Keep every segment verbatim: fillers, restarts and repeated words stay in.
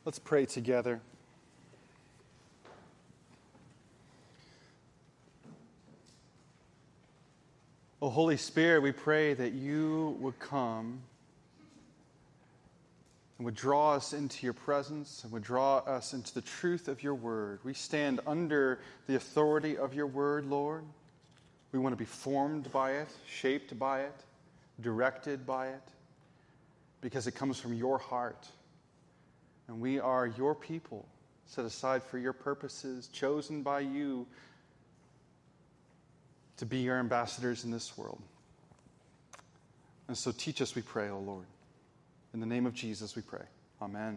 Let's pray together. O Holy Spirit, we pray that you would come and would draw us into your presence and would draw us into the truth of your word. We stand under the authority of your word, Lord. We want to be formed by it, shaped by it, directed by it, because it comes from your heart. And we are your people, set aside for your purposes, chosen by you to be your ambassadors in this world. And so teach us, we pray, O Lord. In the name of Jesus, we pray. Amen.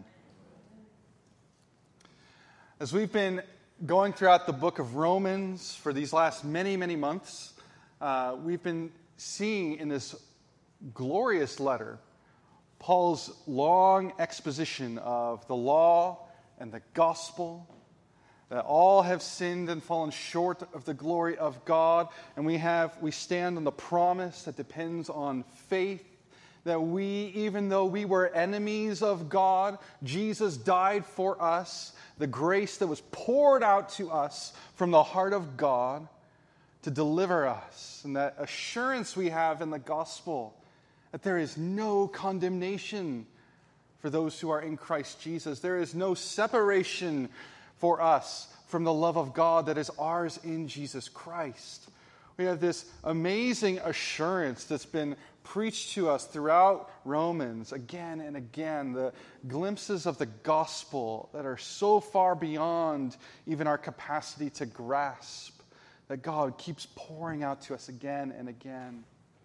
As we've been going throughout the book of Romans for these last many, many months, uh, we've been seeing in this glorious letter Paul's long exposition of the law and the gospel, that all have sinned and fallen short of the glory of God, and we have we stand on the promise that depends on faith, that we, even though we were enemies of God, Jesus died for us, the grace that was poured out to us from the heart of God to deliver us, and that assurance we have in the gospel that there is no condemnation for those who are in Christ Jesus. There is no separation for us from the love of God that is ours in Jesus Christ. We have this amazing assurance that's been preached to us throughout Romans again and again, the glimpses of the gospel that are so far beyond even our capacity to grasp, that God keeps pouring out to us again and again.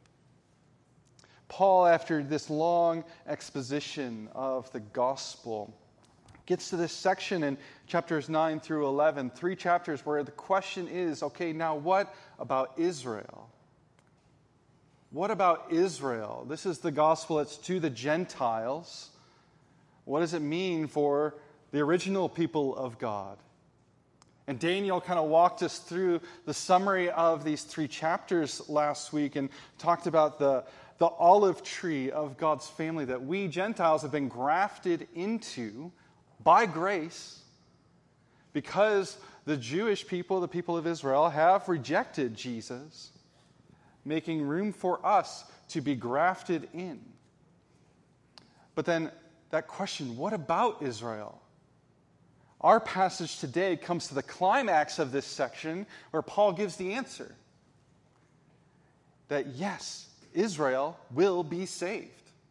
Paul, after this long exposition of the gospel, gets to this section in chapters nine through eleven, three chapters where the question is, okay, now what about Israel? What about Israel? This is the gospel that's to the Gentiles. What does it mean for the original people of God? And Daniel kind of walked us through the summary of these three chapters last week and talked about the, the olive tree of God's family that we Gentiles have been grafted into by grace, because the Jewish people, the people of Israel, have rejected Jesus, making room for us to be grafted in. But then that question, what about Israel? Our passage today comes to the climax of this section where Paul gives the answer. That yes, Israel will be saved.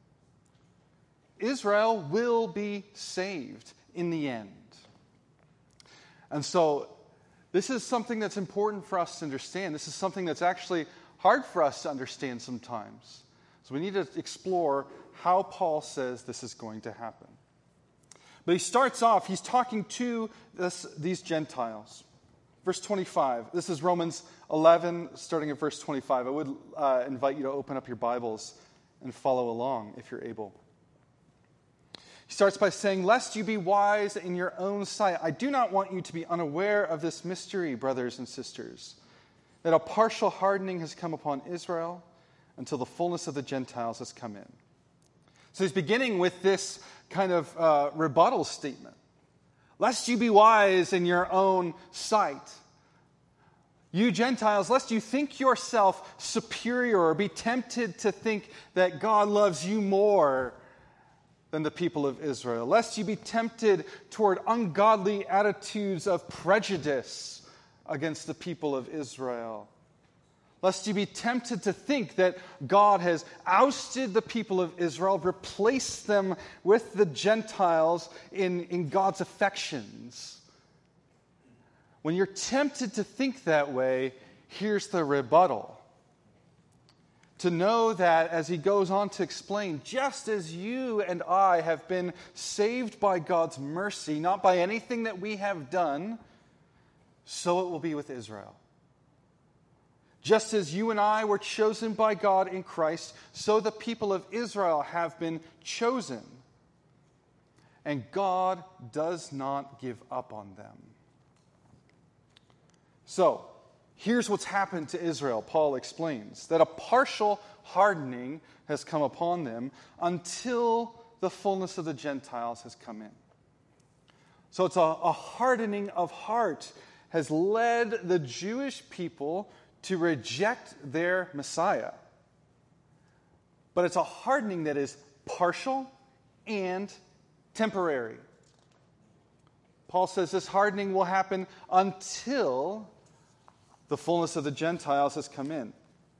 Israel will be saved in the end. And so this is something that's important for us to understand. This is something that's actually hard for us to understand sometimes. So we need to explore how Paul says this is going to happen. But he starts off, he's talking to this, these Gentiles. Verse twenty-five, this is Romans eleven, starting at verse twenty-five. I would uh, invite you to open up your Bibles and follow along if you're able. He starts by saying, "Lest you be wise in your own sight, I do not want you to be unaware of this mystery, brothers and sisters, that a partial hardening has come upon Israel until the fullness of the Gentiles has come in." So he's beginning with this kind of uh, rebuttal statement. Lest you be wise in your own sight. You Gentiles, lest you think yourself superior or be tempted to think that God loves you more than the people of Israel. Lest you be tempted toward ungodly attitudes of prejudice against the people of Israel. Lest you be tempted to think that God has ousted the people of Israel, replaced them with the Gentiles in, in God's affections. When you're tempted to think that way, here's the rebuttal. To know that, as he goes on to explain, just as you and I have been saved by God's mercy, not by anything that we have done, so it will be with Israel. Just as you and I were chosen by God in Christ, so the people of Israel have been chosen. And God does not give up on them. So, here's what's happened to Israel. Paul explains that a partial hardening has come upon them until the fullness of the Gentiles has come in. So it's a, a hardening of heart has led the Jewish people to reject their Messiah. But it's a hardening that is partial and temporary. Paul says this hardening will happen until the fullness of the Gentiles has come in.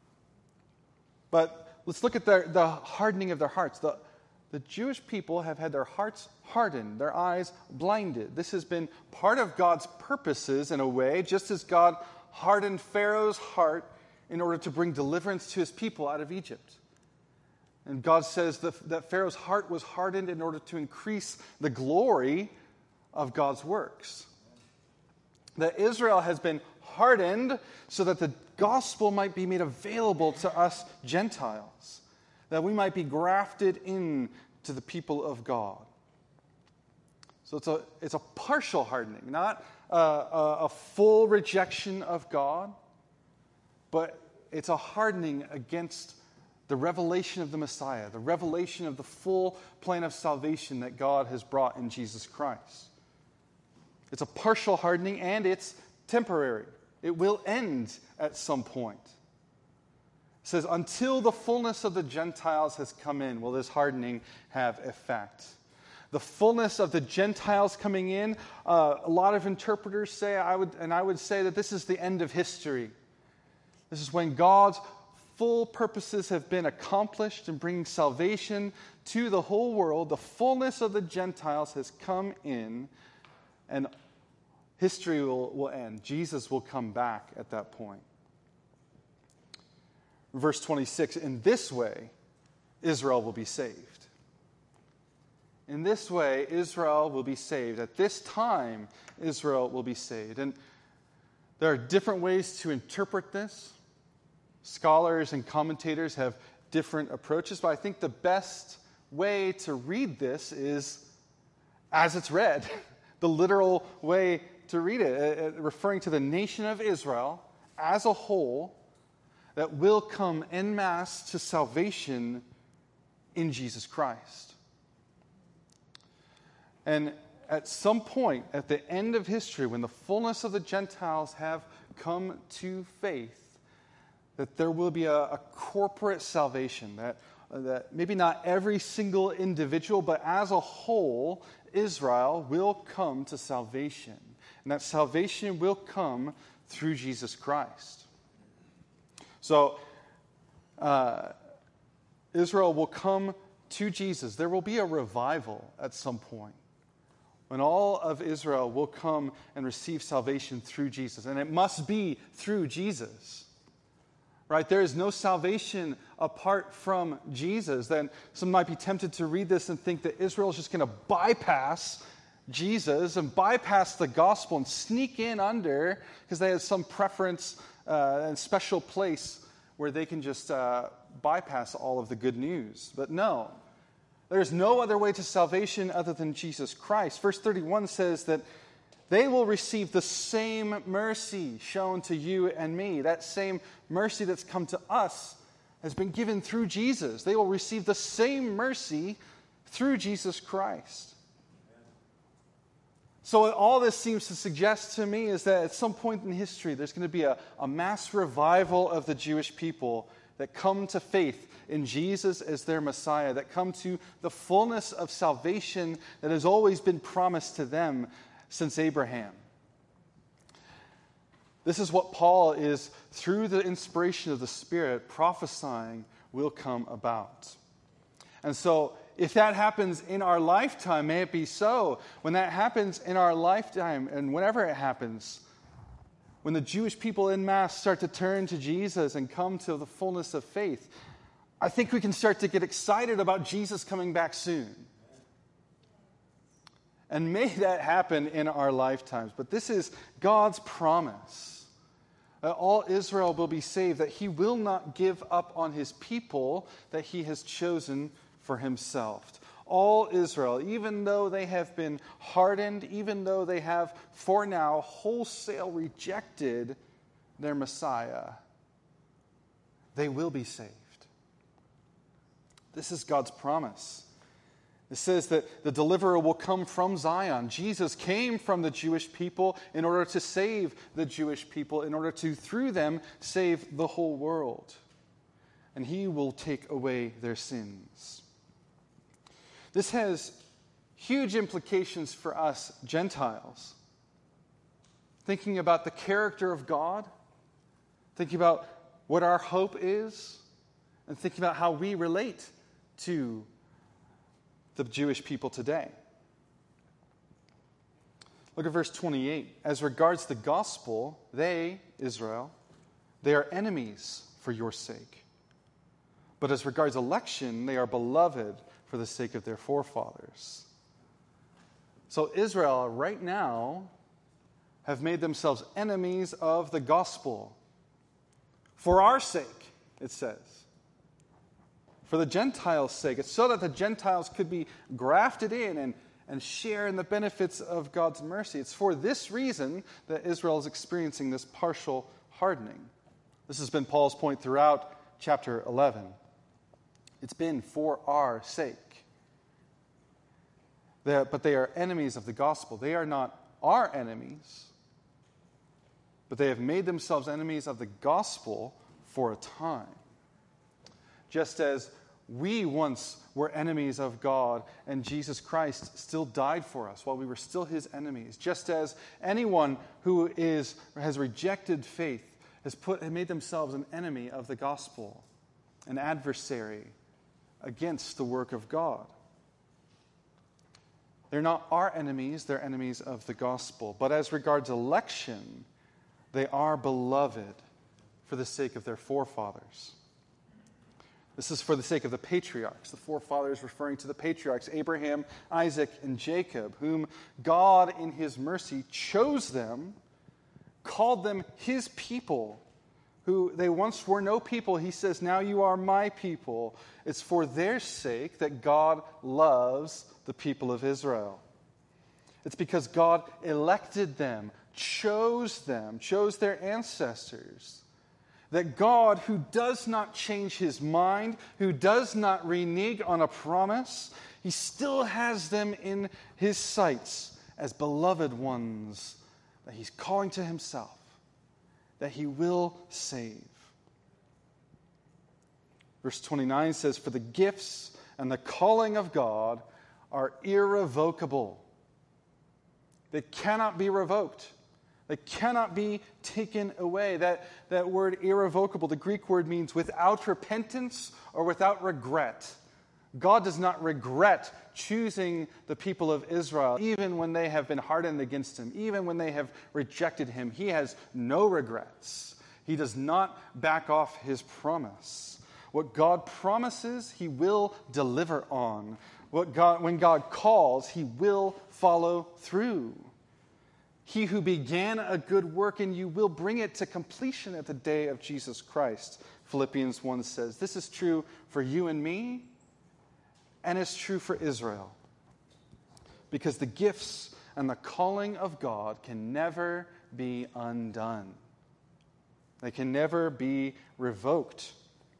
But let's look at the, the hardening of their hearts. The, the Jewish people have had their hearts hardened, their eyes blinded. This has been part of God's purposes in a way, just as God hardened Pharaoh's heart in order to bring deliverance to his people out of Egypt. And God says that, that Pharaoh's heart was hardened in order to increase the glory of God's works. That Israel has been hardened so that the gospel might be made available to us Gentiles, that we might be grafted in to the people of God. So it's a, it's a partial hardening, not a, a, a full rejection of God, but it's a hardening against the revelation of the Messiah, the revelation of the full plan of salvation that God has brought in Jesus Christ. It's a partial hardening, and it's temporary. It will end at some point. It says, until the fullness of the Gentiles has come in, will this hardening have effect. The fullness of the Gentiles coming in, uh, a lot of interpreters say, I would, and I would say that this is the end of history. This is when God's full purposes have been accomplished in bringing salvation to the whole world. The fullness of the Gentiles has come in, and history will, will end. Jesus will come back at that point. Verse twenty-six, in this way, Israel will be saved. In this way, Israel will be saved. At this time, Israel will be saved. And there are different ways to interpret this. Scholars and commentators have different approaches, but I think the best way to read this is as it's read, the literal way to read it, referring to the nation of Israel as a whole that will come en masse to salvation in Jesus Christ. And at some point, at the end of history, when the fullness of the Gentiles have come to faith, that there will be a, a corporate salvation, that, that maybe not every single individual, but as a whole, Israel will come to salvation. And that salvation will come through Jesus Christ. So, uh, Israel will come to Jesus. There will be a revival at some point when all of Israel will come and receive salvation through Jesus. And it must be through Jesus. Right? There is no salvation apart from Jesus. Then some might be tempted to read this and think that Israel is just going to bypass Jesus and bypass the gospel and sneak in under because they have some preference uh, and special place where they can just uh, bypass all of the good news. But no, there's no other way to salvation other than Jesus Christ. Verse thirty-one says that they will receive the same mercy shown to you and me. That same mercy that's come to us has been given through Jesus. They will receive the same mercy through Jesus Christ. So all this seems to suggest to me is that at some point in history, there's going to be a, a mass revival of the Jewish people that come to faith in Jesus as their Messiah, that come to the fullness of salvation that has always been promised to them since Abraham. This is what Paul is, through the inspiration of the Spirit, prophesying will come about. And so, if that happens in our lifetime, may it be so. When that happens in our lifetime, and whenever it happens, when the Jewish people en masse start to turn to Jesus and come to the fullness of faith, I think we can start to get excited about Jesus coming back soon. And may that happen in our lifetimes. But this is God's promise. That all Israel will be saved, that he will not give up on his people that he has chosen for himself. All Israel, even though they have been hardened, even though they have for now wholesale rejected their Messiah, they will be saved. This is God's promise. It says that the deliverer will come from Zion. Jesus came from the Jewish people in order to save the Jewish people, in order to, through them, save the whole world. And he will take away their sins. This has huge implications for us Gentiles. Thinking about the character of God, thinking about what our hope is, and thinking about how we relate to the Jewish people today. Look at verse twenty-eight. As regards the gospel, they, Israel, they are enemies for your sake. But as regards election, they are beloved for the sake of their forefathers. So Israel, right now, have made themselves enemies of the gospel. For our sake, it says. For the Gentiles' sake. It's so that the Gentiles could be grafted in and, and share in the benefits of God's mercy. It's for this reason that Israel is experiencing this partial hardening. This has been Paul's point throughout chapter eleven. It's been for our sake. They're, but they are enemies of the gospel. They are not our enemies, but they have made themselves enemies of the gospel for a time. Just as we once were enemies of God, and Jesus Christ still died for us while we were still his enemies. Just as anyone who is has rejected faith has put has made themselves an enemy of the gospel, an adversary against the work of God. They're not our enemies, they're enemies of the gospel. But as regards election, they are beloved for the sake of their forefathers. This is for the sake of the patriarchs. The forefathers referring to the patriarchs, Abraham, Isaac, and Jacob, whom God in his mercy chose them, called them his people, who they once were no people. He says, now you are my people. It's for their sake that God loves the people of Israel. It's because God elected them, chose them, chose their ancestors. That God, who does not change his mind, who does not renege on a promise, he still has them in his sights as beloved ones that he's calling to himself, that he will save. Verse twenty-nine says, for the gifts and the calling of God are irrevocable. They cannot be revoked. They cannot be taken away. That, that word irrevocable, the Greek word means without repentance or without regret. God does not regret choosing the people of Israel, even when they have been hardened against him, even when they have rejected him. He has no regrets. He does not back off his promise. What God promises, he will deliver on. What God, when God calls, he will follow through. He who began a good work in you will bring it to completion at the day of Jesus Christ. Philippians one says, this is true for you and me, and it's true for Israel. Because the gifts and the calling of God can never be undone. They can never be revoked.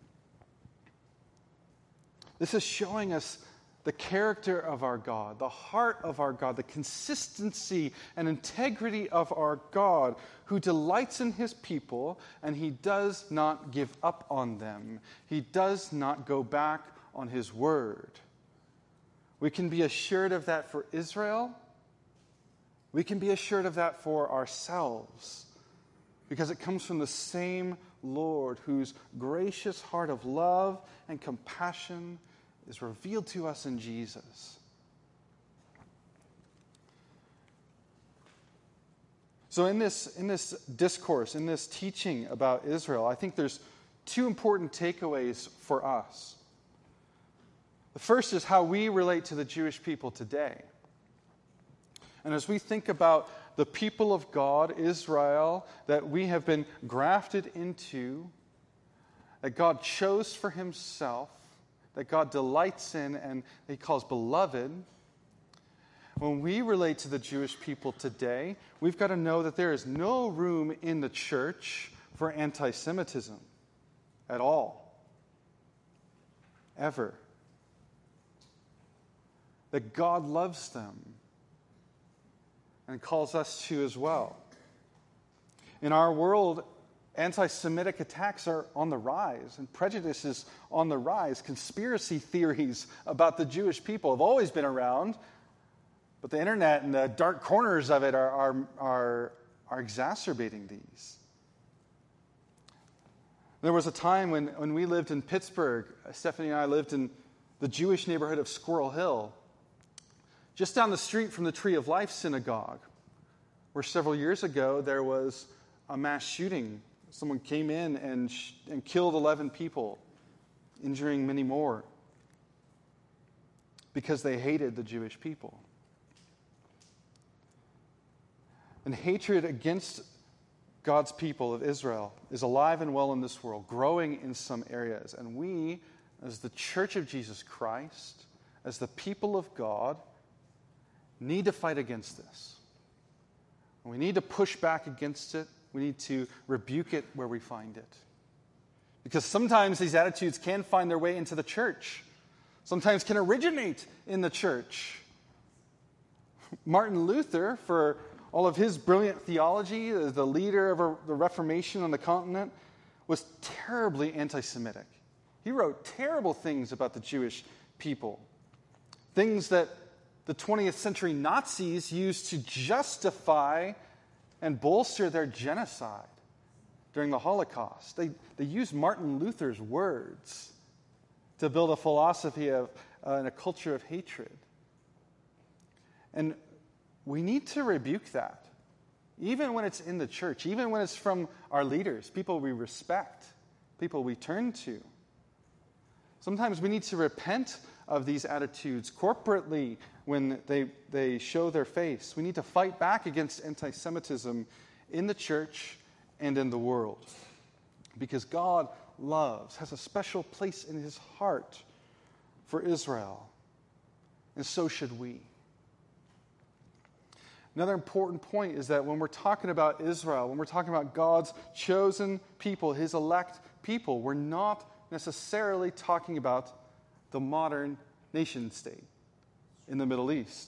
This is showing us the character of our God, the heart of our God, the consistency and integrity of our God, who delights in his people, and he does not give up on them. He does not go back on his word. We can be assured of that for Israel. We can be assured of that for ourselves, because it comes from the same Lord, whose gracious heart of love and compassion is revealed to us in Jesus. So in this, in this discourse, in this teaching about Israel, I think there's two important takeaways for us. The first is how we relate to the Jewish people today. And as we think about the people of God, Israel, that we have been grafted into, that God chose for himself, that God delights in and he calls beloved, when we relate to the Jewish people today, we've got to know that there is no room in the church for anti-Semitism at all. Ever. that God loves them and calls us to as well. In our world, anti-Semitic attacks are on the rise, and prejudice is on the rise. Conspiracy theories about the Jewish people have always been around, but the internet and the dark corners of it are, are, are, are exacerbating these. There was a time when, when we lived in Pittsburgh, Stephanie and I lived in the Jewish neighborhood of Squirrel Hill, just down the street from the Tree of Life Synagogue, where several years ago there was a mass shooting. Someone came in and, sh- and killed eleven people, injuring many more, because they hated the Jewish people. And hatred against God's people of Israel is alive and well in this world, growing in some areas. And we, as the Church of Jesus Christ, as the people of God, need to fight against this. We need to push back against it. We need to rebuke it where we find it. Because sometimes these attitudes can find their way into the church. Sometimes can originate in the church. Martin Luther, for all of his brilliant theology, as the leader of a, the Reformation on the continent, was terribly anti-Semitic. He wrote terrible things about the Jewish people. Things that the twentieth century Nazis used to justify and bolster their genocide during the Holocaust. They, they used Martin Luther's words to build a philosophy of uh, and a culture of hatred. And we need to rebuke that, even when it's in the church, even when it's from our leaders, people we respect, people we turn to. Sometimes we need to repent of these attitudes corporately when they, they show their face. We need to fight back against anti-Semitism in the church and in the world. Because God loves, has a special place in his heart for Israel. And so should we. Another important point is that when we're talking about Israel, when we're talking about God's chosen people, his elect people, we're not necessarily talking about the modern nation state in the Middle East.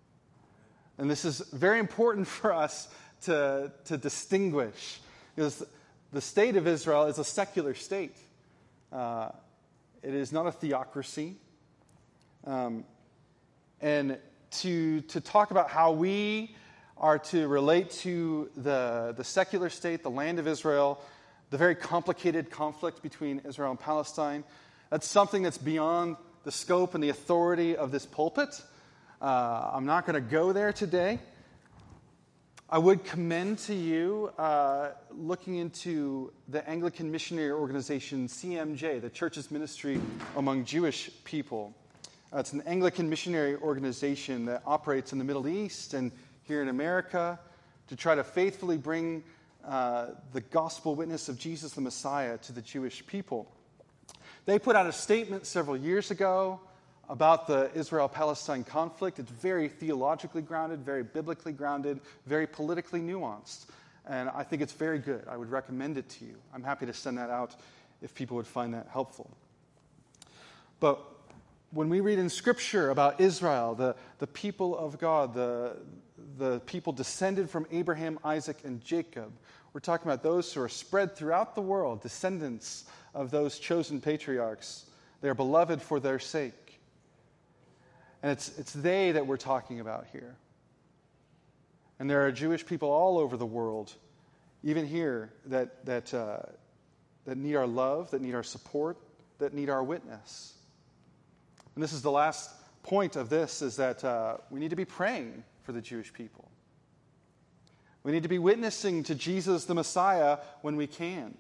And this is very important for us to, to distinguish, because the state of Israel is a secular state. Uh, it is not a theocracy. Um, and to, to talk about how we are to relate to the, the secular state, the land of Israel, the very complicated conflict between Israel and Palestine, that's something that's beyond the scope and the authority of this pulpit. Uh, I'm not going to go there today. I would commend to you uh, looking into the Anglican Missionary Organization, C M J, the Church's Ministry Among Jewish People. Uh, it's an Anglican missionary organization that operates in the Middle East and here in America to try to faithfully bring uh, the gospel witness of Jesus the Messiah to the Jewish people. They put out a statement several years ago about the Israel-Palestine conflict. It's very theologically grounded, very biblically grounded, very politically nuanced. And I think it's very good. I would recommend it to you. I'm happy to send that out if people would find that helpful. But when we read in Scripture about Israel, the, the people of God, the, the people descended from Abraham, Isaac, and Jacob, we're talking about those who are spread throughout the world, descendants of those chosen patriarchs. They are beloved for their sake. And it's, it's they that we're talking about here. And there are Jewish people all over the world, even here, that, that, uh, that need our love, that need our support, that need our witness. And this is the last point of this, is that uh, we need to be praying for the Jewish people. We need to be witnessing to Jesus the Messiah when we can.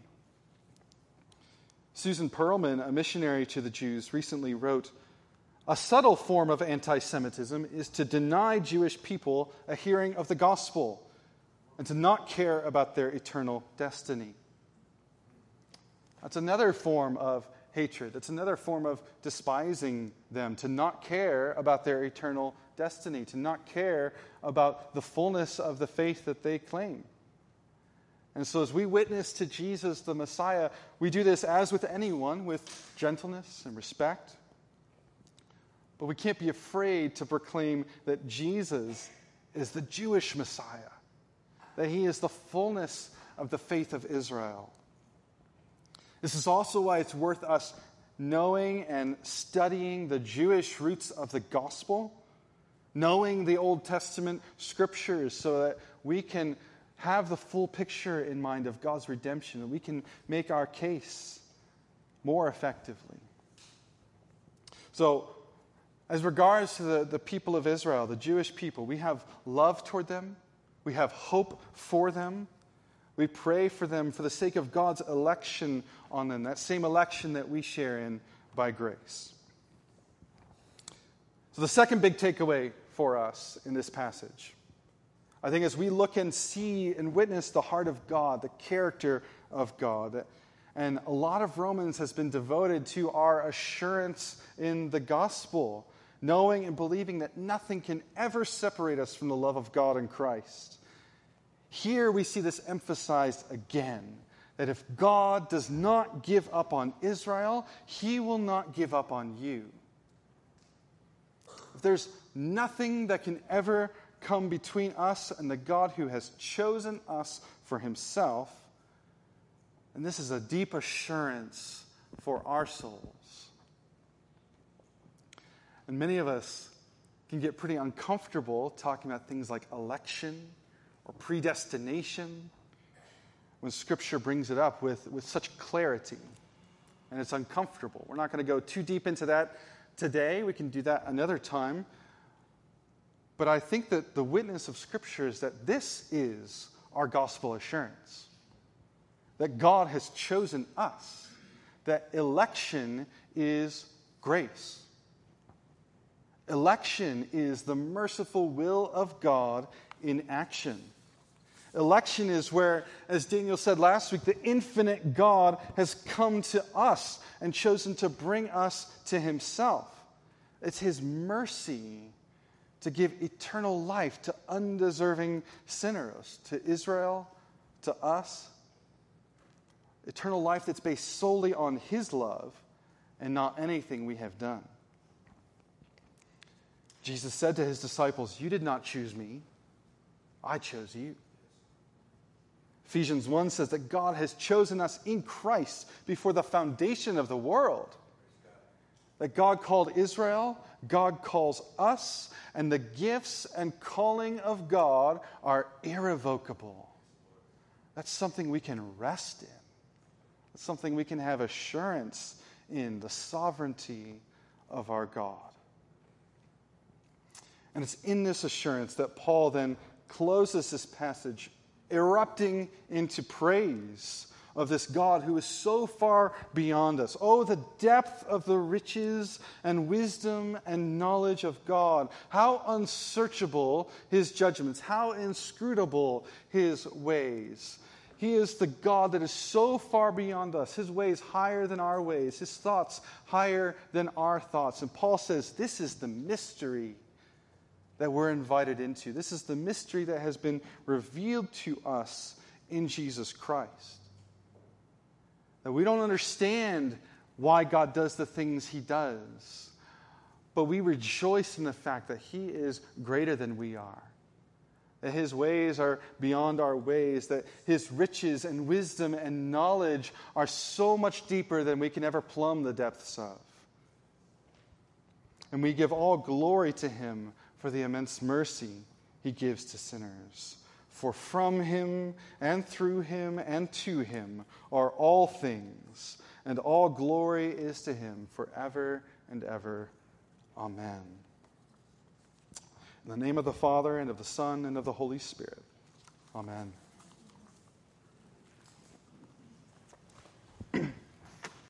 Susan Perlman, a missionary to the Jews, recently wrote, "A subtle form of anti-Semitism is to deny Jewish people a hearing of the gospel and to not care about their eternal destiny." That's another form of hatred. That's another form of despising them, to not care about their eternal destiny, to not care about the fullness of the faith that they claim. And so as we witness to Jesus the Messiah, we do this as with anyone, with gentleness and respect. But we can't be afraid to proclaim that Jesus is the Jewish Messiah, that he is the fullness of the faith of Israel. This is also why it's worth us knowing and studying the Jewish roots of the gospel, knowing the Old Testament scriptures so that we can have the full picture in mind of God's redemption, and we can make our case more effectively. So, as regards to the, the people of Israel, the Jewish people, we have love toward them. We have hope for them. We pray for them for the sake of God's election on them, that same election that we share in by grace. So the second big takeaway for us in this passage, I think, as we look and see and witness the heart of God, the character of God, and a lot of Romans has been devoted to our assurance in the gospel, knowing and believing that nothing can ever separate us from the love of God in Christ. Here we see this emphasized again, that if God does not give up on Israel, he will not give up on you. If there's nothing that can ever come between us and the God who has chosen us for himself, and this is a deep assurance for our souls. And many of us can get pretty uncomfortable talking about things like election or predestination when Scripture brings it up with, with such clarity. And it's uncomfortable. We're not going to go too deep into that today. We can do that another time. But I think that the witness of Scripture is that this is our gospel assurance. That God has chosen us. That election is grace. Election is the merciful will of God in action. Election is where, as Daniel said last week, the infinite God has come to us and chosen to bring us to himself. It's his mercy to give eternal life to undeserving sinners, to Israel, to us. Eternal life that's based solely on his love and not anything we have done. Jesus said to his disciples, "You did not choose me, I chose you." Ephesians one says that God has chosen us in Christ before the foundation of the world. That God called Israel, God calls us, and the gifts and calling of God are irrevocable. That's something we can rest in. That's something we can have assurance in, the sovereignty of our God. And it's in this assurance that Paul then closes this passage, erupting into praise of this God who is so far beyond us. Oh, the depth of the riches and wisdom and knowledge of God. How unsearchable his judgments, how inscrutable his ways. He is the God that is so far beyond us. His ways higher than our ways. His thoughts higher than our thoughts. And Paul says this is the mystery that we're invited into. This is the mystery that has been revealed to us in Jesus Christ. That we don't understand why God does the things he does, but we rejoice in the fact that he is greater than we are. That his ways are beyond our ways, that his riches and wisdom and knowledge are so much deeper than we can ever plumb the depths of. And we give all glory to him for the immense mercy he gives to sinners. For from him and through him and to him are all things, and all glory is to him forever and ever. Amen. In the name of the Father, and of the Son, and of the Holy Spirit. Amen.